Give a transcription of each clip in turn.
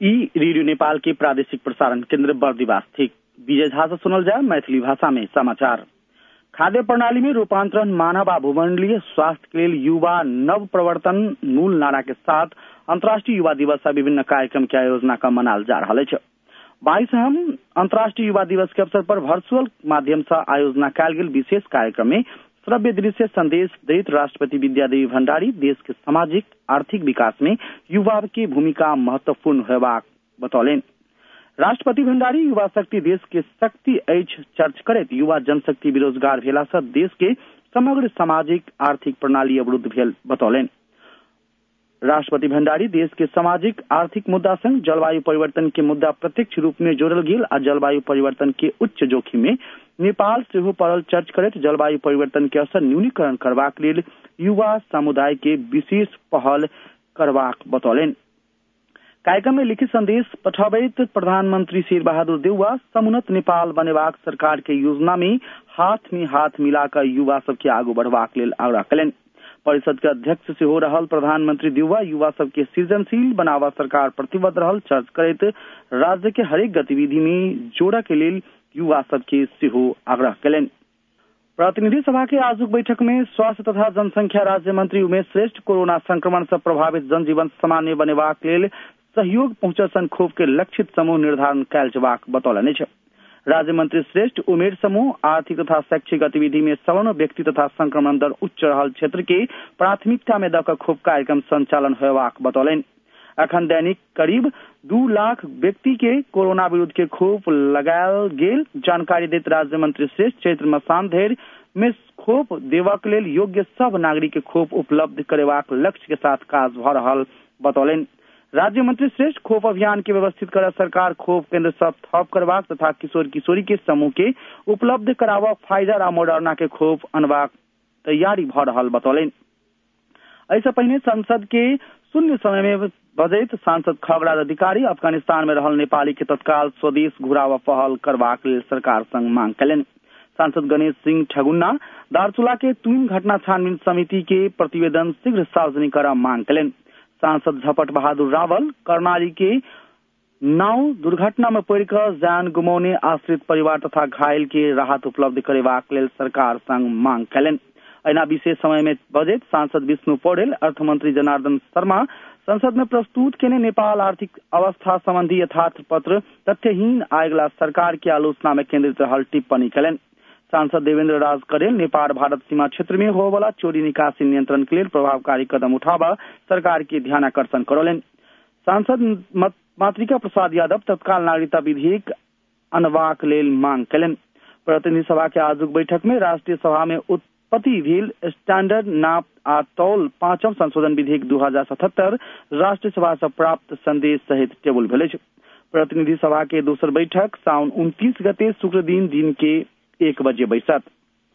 Radio Nepal के प्रादेशिक प्रसारण केन्द्र बर्दिवास ठीक विजय झा से सुनल जाए मैथिली भाषा में समाचार। खाद्य प्रणाली में रूपांतरण मानव आ भूमंडलीय स्वास्थ्य के लिए युवा नव प्रवर्तन मूल नारा के साथ अंतर्राष्ट्रीय युवा दिवस विभिन्न कार्यक्रम के आयोजना का मनाल जा रहा है। 22 अंतर्राष्ट्रीय युवा दिवस के अवसर पर वर्चुअल माध्यम से आयोजना कयल गेल विशेष कार्यक्रम में श्रव्य दृश्य संदेश दैत राष्ट्रपति विद्यादेवी भण्डारी देश के सामाजिक आर्थिक विकास में युवा की भूमिका महत्वपूर्ण होबाक बतौलें। राष्ट्रपति भण्डारी युवा शक्ति देश के शक्ति अछि चर्च करैत युवा जनशक्ति बेरोजगार भेला से देश के समग्र सामाजिक आर्थिक प्रणाली अवरुद्ध भेल बतौलें। राष्ट्रपति भण्डारी देश के सामाजिक आर्थिक मुद्दा संग जलवायु परिवर्तन के मुद्दा प्रत्यक्ष रूप में जोड़ल गेल आ जलवायु परिवर्तन के उच्च जोखिम में नेपाल सेहो पड़ल चर्च करैत जलवायु परिवर्तन के असर न्यूनीकरण करबाक लेल युवा समुदाय के विशेष पहल करबाक बतौलें। कार्यक्रम में लिखित संदेश पठाबैत प्रधानमंत्री शेर बहादुर देउवा समुन्नत नेपाल बनेबाक सरकार के योजना में हाथ मिलाकर युवा सबके आगू बढ़बाक लेल आग्रह कयलनि। परिषद के अध्यक्ष से हो रहल प्रधानमंत्री देउवा युवा सबके सृजनशील बनावा सरकार प्रतिबद्ध रहल चर्च करैत राज्य के हरेक गतिविधि में जोड़ा के लेल युवा सबके सेहो आग्रह कयलनि। प्रतिनिधि सभा के आजुक बैठक में स्वास्थ्य तथा जनसंख्या राज्य मंत्री उमेश श्रेष्ठ कोरोना संक्रमण से प्रभावित जनजीवन सामान्य बनेबाक लेल सहयोग पहुंचसन खोप के लक्षित समूह निर्धारण कयल जेबाक बतौलनि। राज्य मंत्री श्रेष्ठ उमेर समूह आर्थिक तथा शैक्षिक गतिविधि में सवर्ण व्यक्ति तथा संक्रमण दर उच्च रहल क्षेत्र के प्राथमिकता में दक खोप कार्यक्रम संचालन होबाक बतौलनि। अखन दैनिक करीब 2 लाख व्यक्ति के कोरोना विरुद्ध के खोप लगायल गेल जानकारी देत राज्य मंत्री श्रेष्ठ चैत्र मसान धरि में खोप देबाक लेल योग्य सब नागरिक के खोप उपलब्ध करेबाक लक्ष्य के साथ काज भ रहल बतौलनि। राज्य मंत्री श्रेष्ठ खोप अभियान के व्यवस्थित कर सरकार खोप केंद्र सब थप करबाक तथा किशोर किशोरी के समूह के उपलब्ध करावा फाइजर आ मोडर्ना के खोप अनबाक तैयारी भ रहल बतौलनि। ऐसे पहले संसद के शून्य समय में बजैत सांसद खगराज अधिकारी अफगानिस्तान में रहल नेपाली के तत्काल स्वदेश घुरावा पहल करबाक लेल सरकार संग मांग कयलनि। सांसद गणेश सिंह ठगुन्ना दार्चुला के 3 घटना छानबीन समिति के प्रतिवेदन शीघ्र सार्वजनिक कर मांग कयलनि। सांसद झपट बहादुर रावल कर्णाली के नाव दुर्घटना में पड़कर जान गुमौने आश्रित परिवार तथा घायल के राहत उपलब्ध करेबाक लेल सरकार संग मांग कयलनि। ऐना विशेष समय में बजैत सांसद विष्णु पौडेल अर्थमंत्री जनार्दन शर्मा संसद में प्रस्तुत केने नेपाल आर्थिक अवस्था संबंधी यथार्थ पत्र तथ्यहीन आयगला सरकार की आलोचना में केंद्रित रहल टिप्पणी कयलनि। सांसद देवेंद्र राज करेल नेपाल भारत सीमा क्षेत्र में हो वाला चोरी निकासी नियंत्रण के लिए प्रभावकारी कदम उठावा सरकार के ध्यानाकर्षण करौलें। सांसद मातृका प्रसाद यादव तत्काल नागरिकता विधेयक अनबाक लेल मांग कयलनि। प्रतिनिधि सभा के आजुक बैठक में राष्ट्रीय सभा में उत्पत्ति भेल स्टैंडर्ड नाप आ तौल 5म संशोधन विधेयक 2077 राष्ट्रीय सभा से प्राप्त संदेश सहित टेबुल भेल। प्रतिनिधि सभा के दोसर बैठक साउन 29 गते शुक्र दिन के 1 बजे बैसत।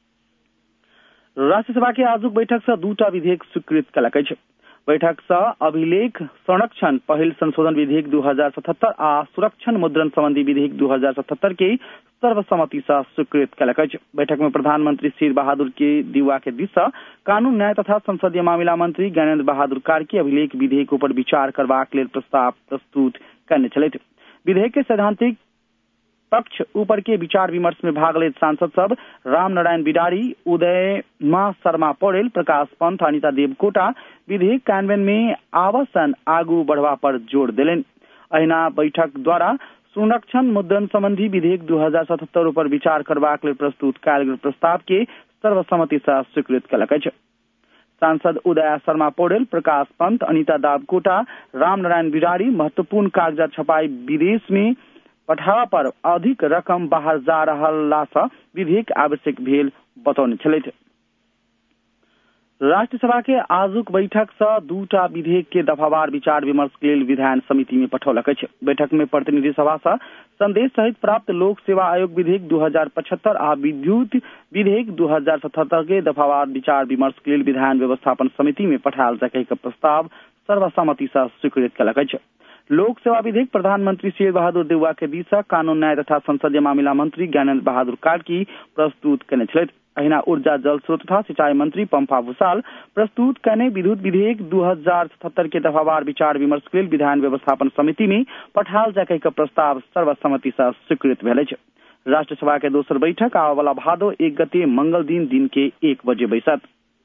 राष्ट्रीय सभा के आजुक बैठक से 2टा विधेयक स्वीकृत कयलक अछि। बैठक से अभिलेख संरक्षण पहिल संशोधन विधेयक 2077 आ सुरक्षण मुद्रण संबंधी विधेयक 2077 के सर्वसम्मति से स्वीकृत कयलक अछि। बैठक में प्रधानमंत्री शेर बहादुर के देउवा के दिशा कानून न्याय तथा संसदीय मामिला मंत्री ज्ञानेन्द्र बहादुर कार्की अभिलेख विधेयक पर विचार करबाक लेल प्रस्ताव प्रस्तुत करने छलथि। विधेयक के सैद्धांतिक पक्ष ऊपर के विचार विमर्श में भाग लेत सांसद सब राम नारायण बिडारी, उदयमा शर्मा पौडेल, प्रकाश पंत, अनिता देवकोटा विधेयक कार्यान्वयन में आवसन आगू बढ़वा पर जोर दिलेन। अहिना बैठक द्वारा संरक्षण मुद्रण संबंधी विधेयक 2077 पर विचार करबाक लेल प्रस्तुत कयल गेल प्रस्ताव के सर्वसम्मति से स्वीकृत कयलक अछि। सांसद उदय शर्मा पौडेल, प्रकाश पंत, अनिता देवकोटा, राम नारायण बिडारी महत्वपूर्ण कागजात छपाई विदेश में पठावा पर अधिक रकम बाहर जा रहला से विधेयक आवश्यक भेल बतौने छलथि। राष्ट्रीय सभा के आजुक बैठक से 2टा विधेयक के दफावार विचार विमर्श के लिए विधान समिति में पठौलक अछि। बैठक में प्रतिनिधि सभा से संदेश सहित प्राप्त लोक सेवा आयोग विधेयक 2075 आ विद्युत विधेयक 2077 के दफावार विचार विमर्श के लिए विधान व्यवस्थापन समिति में पठायल जाय के प्रस्ताव सर्वसम्मति से स्वीकृत कयलक अछि। लोक सेवा विधेयक प्रधानमंत्री शेर बहादुर देउवा के दिशा कानून न्याय तथा संसदीय मामिला मंत्री ज्ञानेन्द्र बहादुर कार्की प्रस्तुत करने छलथि। अहिना ऊर्जा जल स्रोत तथा सिंचाई मंत्री पंपा भूषाल प्रस्तुत कने विद्युत विधेयक 2077 के दफावार विचार विमर्श के लेल विधान व्यवस्थापन समिति में पठाल जाके प्रस्ताव सर्वसम्मति से स्वीकृत भेल अछि। राष्ट्रसभा के दोसर बैठक आबयवला भादो 1 गते मंगल दिन के 1 बजे बैसत।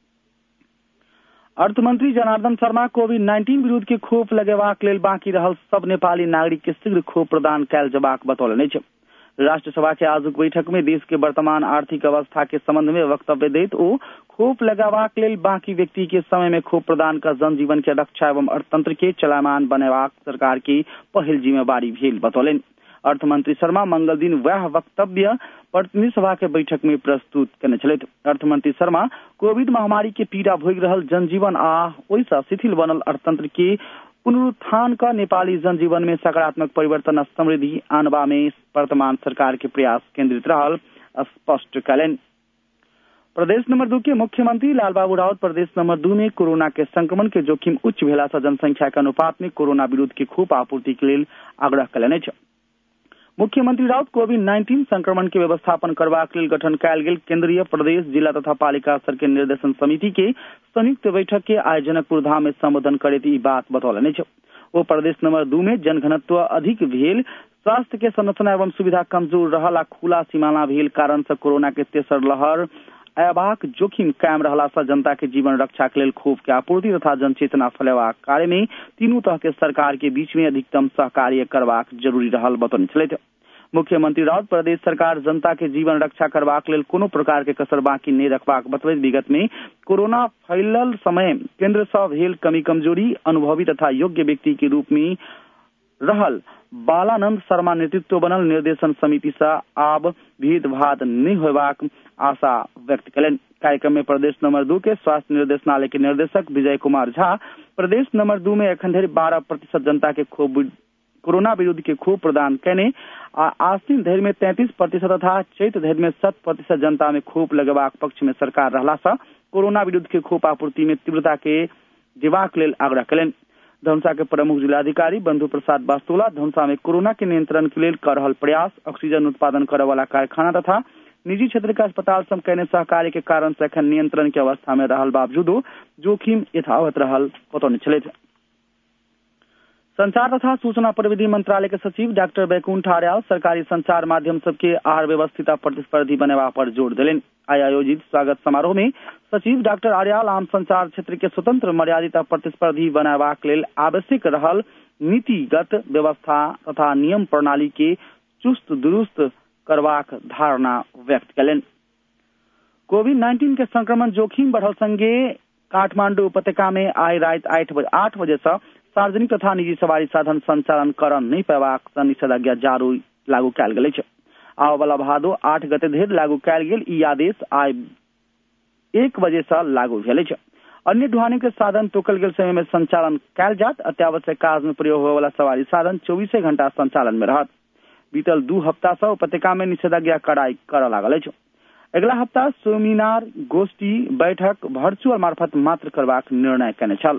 अर्थमंत्री जनार्दन शर्मा कोविड-19 विरुद्ध के खोप लगेबाक लेल बाकी रहल सब नेपाली नागरिक के शीघ्र खोप प्रदान कयल जबाक बतौलनि अछि। राष्ट्रसभा के आजुक बैठक में देश के वर्तमान आर्थिक अवस्था के संबंध में वक्तव्य दैत ओ खोप लगेबाक लेल बाकी व्यक्ति के समय में खोप प्रदान कर जनजीवन के रक्षा एवं अर्थतंत्र के चलायमान बनेबाक सरकार की पहिल जिम्मेवारी भेल बतौलनि। अर्थमंत्री शर्मा मंगल दिन वह वक्तव्य प्रतिनिधि सभा के बैठक में प्रस्तुत करने छलथि। अर्थमंत्री शर्मा कोविड महामारी के पीड़ा भोग रहल जनजीवन आ ओहिसँ शिथिल बनल अर्थतंत्र के पुनरुत्थान का नेपाली जनजीवन में सकारात्मक परिवर्तन और समृद्धि आनबा में वर्तमान सरकार के प्रयास केंद्रित रहल स्पष्ट कयलनि। प्रदेश नंबर 2 के मुख्यमंत्री लालबाबू राउत प्रदेश नंबर 2 में कोरोना के संक्रमण के जोखिम उच्च भेला से जनसंख्या के अनुपात में कोरोना विरुद्ध के खोप आपूर्ति के लेल आग्रह कयलनि अछि। मुख्यमंत्री राउत कोविड-19 संक्रमण के व्यवस्थापन करबाक लेल गठन कयल गेल केंद्रीय प्रदेश जिला तथा पालिका स्तर के निर्देशन समिति के संयुक्त बैठक के आइ जनकपुर धाम में संबोधन करैत ई बात बतौलनि अछि। वो प्रदेश नंबर 2 में जनघनत्व अधिक भेल, स्वास्थ्य के संरचना एवं सुविधा कमजोर रहल आ खुला सीमाना भेल कारण से कोरोना के तेसर लहर अयबाक जोखिम कायम रहला से जनता के जीवन रक्षा के लेल खोप के आपूर्ति तथा जनचेतना फैलाबाक कार्य में तीनों तरह के सरकार के बीच में अधिकतम सहकार्य करबाक जरूरी रहल बतौने छलथि। मुख्यमंत्री राउत प्रदेश सरकार जनता के जीवन रक्षा करबाक लेल कोनो प्रकार के कसर बाकी नहीं रखबाक बतबैत विगत में कोरोना फैलल समय केंद्र सँ भेल कमी कमजोरी अनुभवी तथा योग्य व्यक्ति के रूप में रहल बालानंद शर्मा नेतृत्व बनल निर्देशन समिति से आब भेदभाव नहीं होबाक आशा व्यक्त कयलनि। कार्यक्रम में प्रदेश नंबर 2 के स्वास्थ्य निर्देशनालय के निर्देशक विजय कुमार झा प्रदेश नंबर 2 में एखन धरि 12% जनता के कोरोना विरुद्ध के खोप प्रदान करने आश्विन धरि में 33% तथा चैत धरि में 7% जनता में खोप लगेबाक पक्ष में सरकार रहला से कोरोना विरुद्ध के खोप आपूर्ति में तीव्रता के देबाक लेल आग्रह कयलनि। धनुषा के प्रमुख जिलाधिकारी बंधु प्रसाद वास्तोला धनुषा में कोरोना के नियंत्रण के लेल कर रहल प्रयास, ऑक्सीजन उत्पादन करे वाला कारखाना तथा निजी क्षेत्र के अस्पताल सब कहने सहकार्य के कारण से एखन नियंत्रण के अवस्था में रहल बावजूदो जोखिम यथावत रहल बतौने छलथि। संचार तथा सूचना प्रविधि मंत्रालय के सचिव डॉक्टर बैकुंठ आर्याल सरकारी संचार माध्यम सबके आहार व्यवस्थित प्रतिस्पर्धी बनेबा पर जोर देलनि। आइ आयोजित स्वागत समारोह में सचिव डॉक्टर आर्याल आम संचार क्षेत्र के स्वतंत्र मर्यादित प्रतिस्पर्धी बनाबाक लेल आवश्यक रहल नीतिगत व्यवस्था तथा नियम प्रणाली के चुस्त दुरुस्त करबाक धारणा व्यक्त कयलनि। कोविड-19 के संक्रमण जोखिम बढ़ल संगे काठमांडू उपत्यका में आइ रात 8 बजे से सार्वजनिक तथा निजी सवारी साधन संचालन कर नहीं पेबाक निषेधाज्ञा जारी लागू कयल गेल अछि। आबयवला भादो 8 गते धरि लागू कयल गेल ई आदेश आइ 1 बजे से लागू भेल अछि। अन्य ढुआनी के साधन तोकल गेल समय में संचालन कयल जात। अत्यावश्यक काज में प्रयोग होय वाला सवारी साधन 24 घंटा संचालन में रहत। बीतल 2 हफ्ता से उपत्यका में निषेधाज्ञा कड़ाई कर लागल अछि। अगला हफ्ता सेमिनार, गोष्ठी, बैठक वर्चुअल मार्फत मात्र करबाक निर्णय कयने छल।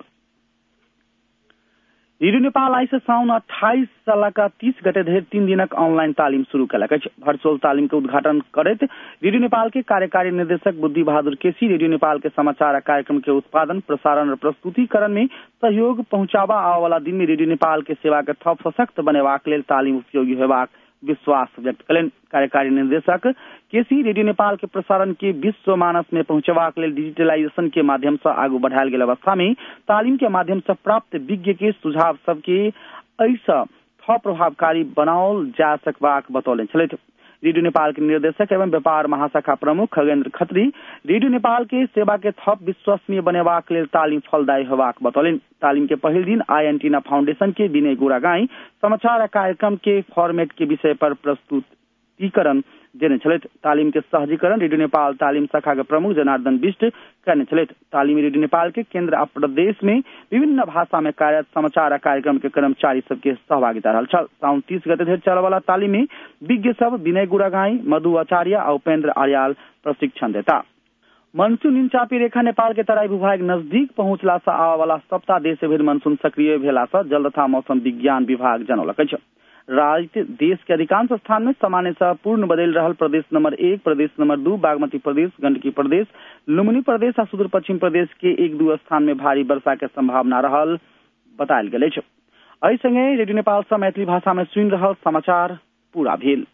रेडियो नेपाल आई से साउन 28 सालका 30 गते धरि 3 दिनक ऑनलाइन तालीम शुरू कयलक अछि। वर्चुअल तालीम के उद्घाटन करैत रेडियो नेपाल के कार्यकारी निर्देशक बुद्धि बहादुर केसी रेडियो नेपाल के समाचार कार्यक्रम के उत्पादन, प्रसारण और प्रस्तुतिकरण में सहयोग पहुंचाबा आवला दिन में रेडियो नेपाल के सेवा के थप सशक्त बनेबाक लेल तालीम उपयोगी होबाक विश्वास व्यक्त कयलनि। कार्यकारी निर्देशक केसी रेडियो नेपाल के प्रसारण के विश्व मानस में पहुंचबाक लेल डिजिटलाइजेशन के माध्यम से आगू बढ़ायल गेल अवस्था में तालीम के माध्यम से प्राप्त विज्ञ के सुझाव सबके ऐसा थप प्रभावकारी बनाओल जा सकबाक बतौलनि छलथि। रेडियो नेपाल के निर्देशक एवं व्यापार महाशाखा प्रमुख खगेन्द्र खत्री रेडियो नेपाल के सेवा के थप विश्वसनीय बनेबाक लेल तालीम फलदायी होबाक बतौलनि। तालीम के पहिल दिन आई एंटीना फाउंडेशन के विनय गुरागाई समाचार कार्यक्रम के फॉर्मेट के विषय पर प्रस्तुतिकरण देने छलथि। तालीम के सहजीकरण रेडियो नेपाल तालीम शाखा के प्रमुख जनार्दन बिष्ट करने छलथि। तालीमी रेडियो नेपाल के केंद्र आ प्रदेश में विभिन्न भाषा में कार्यरत समाचार कार्यक्रम के कर्मचारी सबके सहभागिता रहल छल। साउन 30 गते धरि चलय वाला तालीम में विज्ञ सब विनय गुरागाई, मधु आचार्य और उपेंद्र आर्याल प्रशिक्षण देता। मनसून निम्नचापी रेखा नेपाल के तराई भूभाग नजदीक पहुंचला से आवा वाला सप्ताह देश भरि मनसून सक्रिय भेला से जल तथा मौसम विज्ञान विभाग जनौलक अछि। राज्य देश के अधिकांश स्थान में सामान्य से पूर्ण बदल रहल प्रदेश नंबर 1, प्रदेश नंबर 2, बागमती प्रदेश, गंडकी प्रदेश, लुम्बिनी प्रदेश आ सुदूर पश्चिम प्रदेश के 1-2 स्थान में भारी वर्षा के संभावना रहल बतायल गेल अछि। एहि संगे रेडियो नेपाल सँ मैथिली भाषा में सुनि रहल समाचार पूरा भेल।